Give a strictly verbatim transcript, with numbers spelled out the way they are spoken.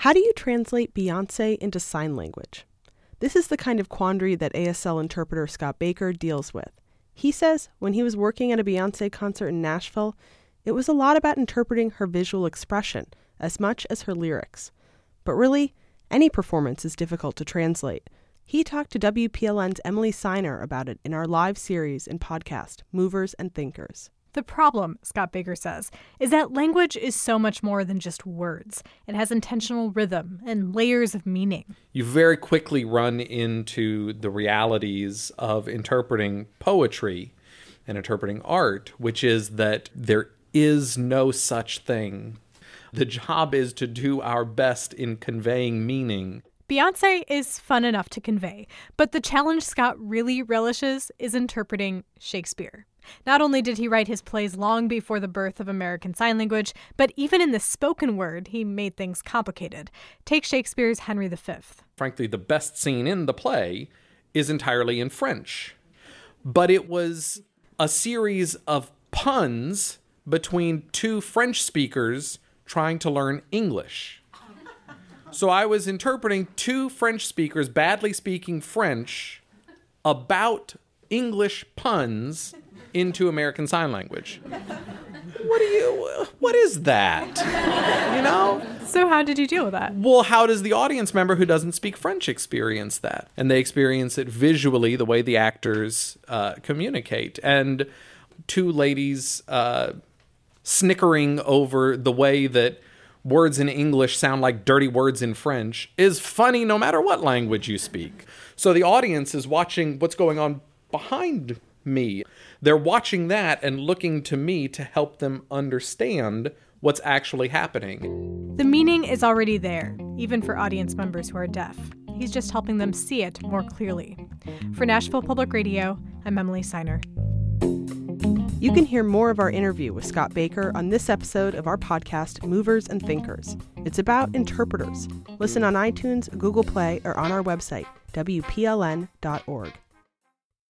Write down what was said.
How do you translate Beyoncé into sign language? This is the kind of quandary that A S L interpreter Scott Baker deals with. He says when he was working at a Beyoncé concert in Nashville, it was a lot about interpreting her visual expression as much as her lyrics. But really, any performance is difficult to translate. He talked to W P L N's Emily Siner about it in our live series and podcast, Movers and Thinkers. The problem, Scott Baker says, is that language is so much more than just words. It has intentional rhythm and layers of meaning. You very quickly run into the realities of interpreting poetry and interpreting art, which is that there is no such thing. The job is to do our best in conveying meaning. Beyoncé is fun enough to convey, but the challenge Scott really relishes is interpreting Shakespeare. Not only did he write his plays long before the birth of American Sign Language, but even in the spoken word, he made things complicated. Take Shakespeare's Henry the Fifth. Frankly, the best scene in the play is entirely in French. But it was a series of puns between two French speakers trying to learn English. So I was interpreting two French speakers badly speaking French about English puns into American Sign Language. What do you, what is that? You know? So how did you deal with that? Well, how does the audience member who doesn't speak French experience that? And they experience it visually the way the actors uh, communicate. And two ladies uh, snickering over the way that words in English sound like dirty words in French is funny no matter what language you speak. So the audience is watching what's going on behind me. They're watching that and looking to me to help them understand what's actually happening. The meaning is already there, even for audience members who are deaf. He's just helping them see it more clearly. For Nashville Public Radio, I'm Emily Siner. You can hear more of our interview with Scott Baker on this episode of our podcast, Movers and Thinkers. It's about interpreters. Listen on iTunes, Google Play, or on our website, W P L N dot org.